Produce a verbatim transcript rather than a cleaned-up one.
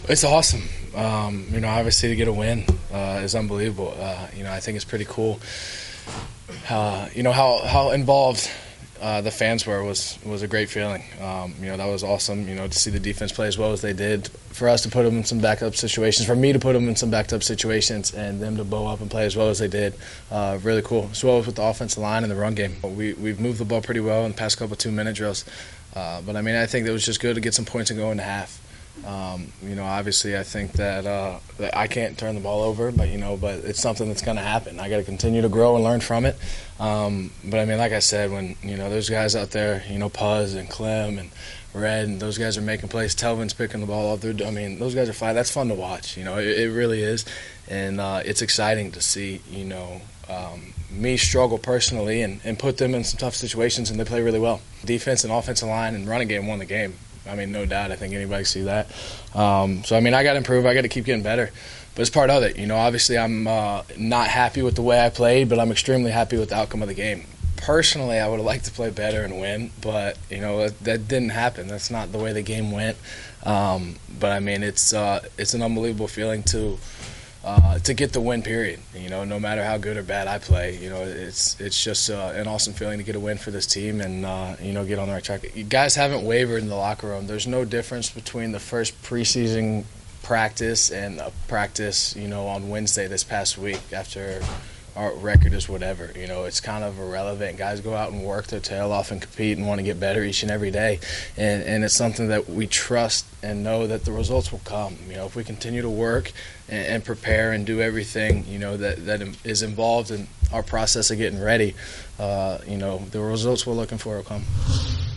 It's awesome. Um, you know, obviously to get a win uh, is unbelievable. Uh, you know, I think it's pretty cool. Uh, you know how how involved uh, the fans were was was a great feeling. Um, you know, that was awesome. You know, to see the defense play as well as they did, for us to put them in some backup situations, for me to put them in some backed up situations, and them to bow up and play as well as they did. Uh, really cool. As well as with the offensive line and the run game. We we've moved the ball pretty well in the past couple of two minute drills. Uh, but I mean, I think it was just good to get some points and go into half. Um, you know, obviously, I think that, uh, that I can't turn the ball over, but you know, but it's something that's going to happen. I got to continue to grow and learn from it. Um, but I mean, like I said, when you know those guys out there, you know, Puz and Clem and Red, and those guys are making plays. Telvin's picking the ball up. They're, I mean, those guys are fine. That's fun to watch. You know, it, it really is, and uh, it's exciting to see. You know. Um, me struggle personally and, and put them in some tough situations, and they play really well. Defense and offensive line and running game won the game. I mean, no doubt. I think anybody see that. Um, so, I mean, I got to improve. I got to keep getting better. But it's part of it. You know, obviously I'm uh, not happy with the way I played, but I'm extremely happy with the outcome of the game. Personally, I would have liked to play better and win, but, you know, that, that didn't happen. That's not the way the game went. Um, but, I mean, it's uh, it's an unbelievable feeling to – Uh, to get the win, period. You know, no matter how good or bad I play, you know, it's it's just uh, an awesome feeling to get a win for this team and uh, you know, get on the right track. You guys haven't wavered in the locker room. There's no difference between the first preseason practice and a practice, you know, on Wednesday this past week after our record is whatever. You know, it's kind of irrelevant. Guys go out and work their tail off and compete and want to get better each and every day. And, and it's something that we trust and know that the results will come. You know, if we continue to work and, and prepare and do everything, you know, that, that is involved in our process of getting ready, uh, you know, the results we're looking for will come.